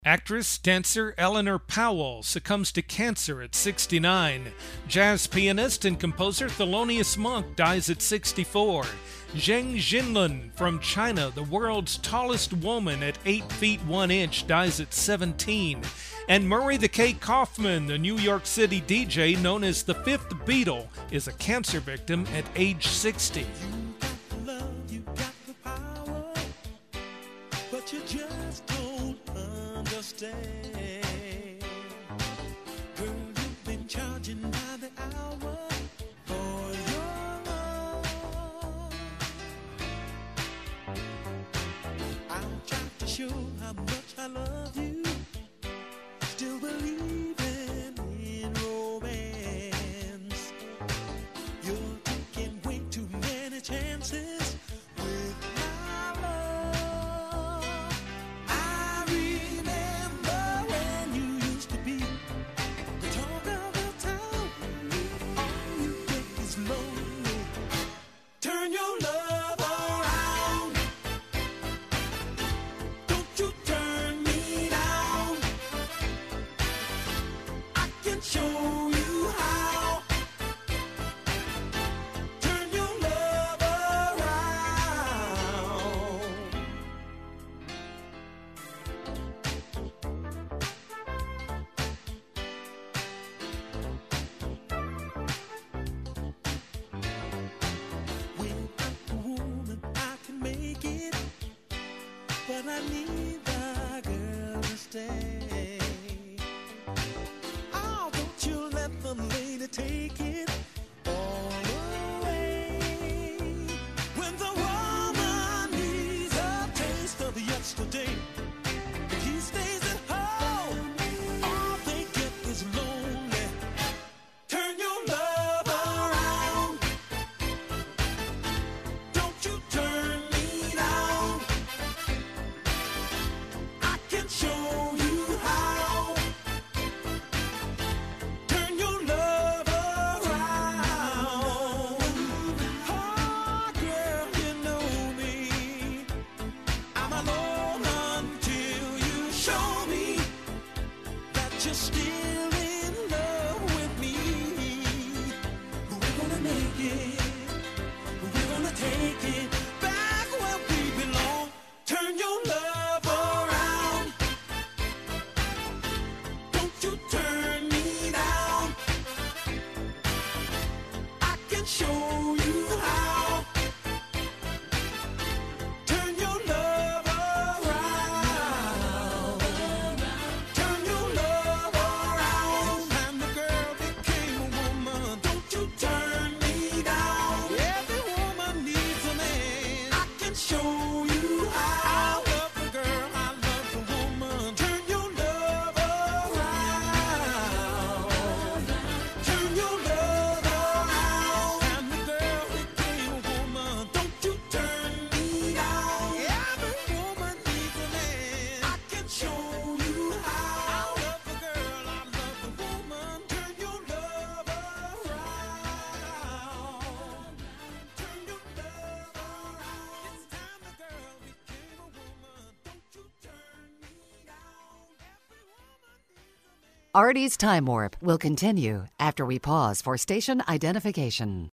Actress, dancer Eleanor Powell succumbs to cancer at 69. Jazz pianist and composer Thelonious Monk dies at 64. Zheng Jinlun from China, the world's tallest woman at 8 feet 1 inch, dies at 17. And Murray the K. Kaufman, the New York City DJ known as the Fifth Beatle, is a cancer victim at age 60. You got the power, but you just don't understand. Girl, you've been charging by the hour for your love. I'll try to show how much I love you. Still believing in romance. You're taking way too many chances with my love. I remember when you used to be the talk of the town. All you get is lonely. Turn your love around. Don't you turn me down. I can show you how. Turn your love around. Without the woman, I can make it, but I need the girl to stay. Oh, don't you let the lady take it all away. When the woman needs a taste of yesterday, if he stays at home, all they get is lonely. Turn your love around. Don't you turn me down. I can show you how. Turn your love around. Oh, girl, you know me. I'm alone until you show me that you're still in love with me. We're gonna make it. We're gonna take it back where we belong. Turn your love around. Don't you turn me down. I can show you how. Turn your love around. Turn your love around. And the girl became a woman. Don't you turn me down. Every woman needs a man. I can show you how. I love the girl. I love the woman. Turn your love around. Turn your love around. And the girl became a woman. Don't you turn me down. Every woman needs a man. I can show you how. I love the girl. I love the woman. Turn your love around. Turn your love around. It's time the girl became a woman. Don't you turn me down. Every woman needs a man. Artie's Time Warp will continue after we pause for station identification.